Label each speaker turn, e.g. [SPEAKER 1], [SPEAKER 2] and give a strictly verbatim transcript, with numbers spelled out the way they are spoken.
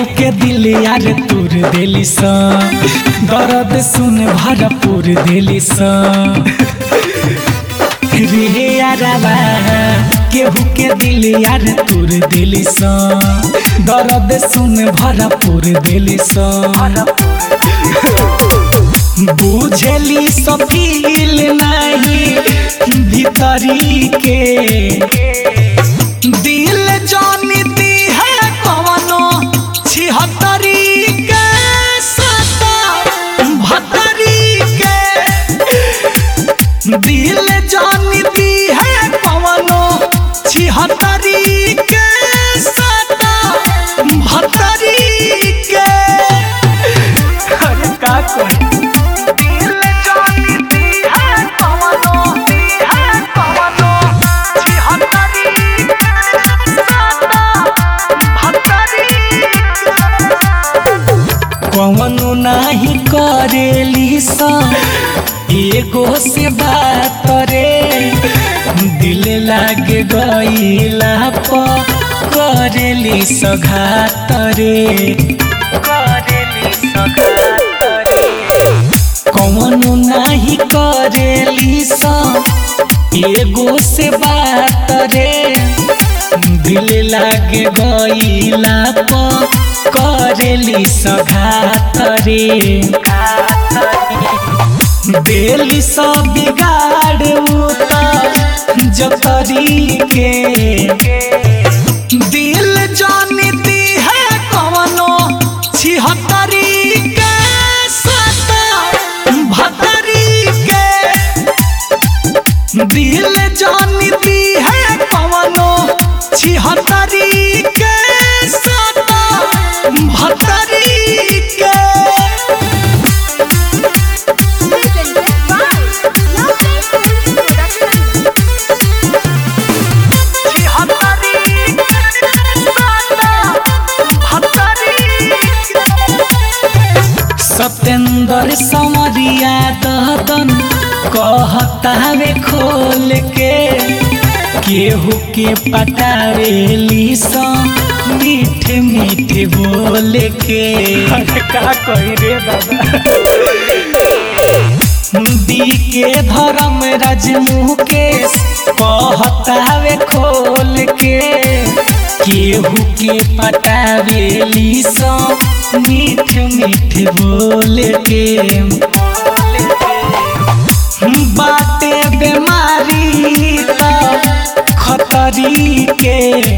[SPEAKER 1] केहू के दिल यार तूर देली सा दर्द सुन भरपूर देली सा रे यारबा केहू के दिल यार तूर देली सा दर्द सुन भरपूर देली सा बुझली सफील नहीं भीतरी के दिल जानती है कवनो छिहत्तरी के सता भत्तरी के दिल जानती है कवनो छिहत्तरी के सता भत्तरी के अरे का कोई कवनो नहीं करेली सा एगो से बात रे दिल लागे गईला प करेली सघात रे करेली सघात रे कवनो नहीं करेली सा एगो से बात रे दिल लागे गईला प करेली सघात रे देली सब बिगाड़ जतरी के दिल जानती है कवनो छिहत्तरी के सता भत्तरी के दिल जानती है कवनो छिहत्तरी के भत्तरी के सत्येंद्र समरिया ददन कहतावे खोल के केहू के पटावेली सा मीठे मीठे बोल के का कही रे दादा दी के धर्म राज मुकेश कहतावे खोल के केहू के पटावेली सा मीठे मीठे बोल के बाटे बीमारी खतरी के